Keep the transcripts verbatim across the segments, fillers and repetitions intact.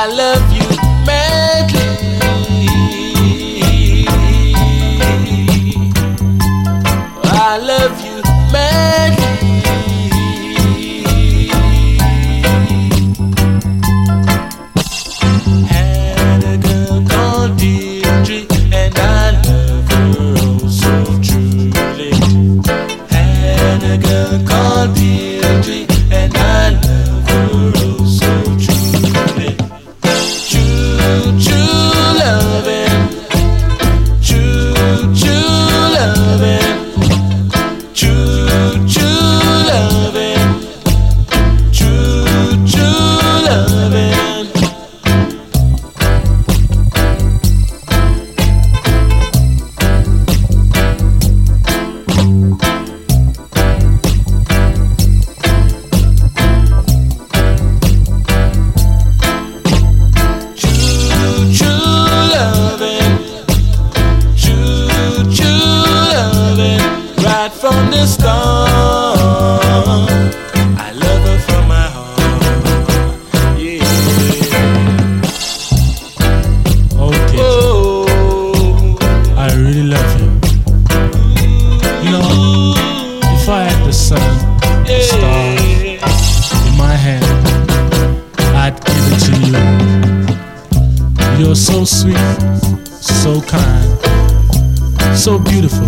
I love you madly. I love you madly. Had a girl called Deirdre, and I love her oh so truly. Had a girl called Deirdre, and I love her oh so truly. True, true loving, true, true loving. True, true loving, true, true loving. True, true loving, true, true loving. Right from the start, I love her from my heart. Yeah. Okay. Oh, I really love you. You know, if I had the sun, the stars in my hand, I'd give it to you. You're so sweet, so kind, so beautiful.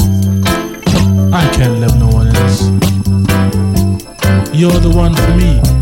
I can't love no one else. You're the one for me.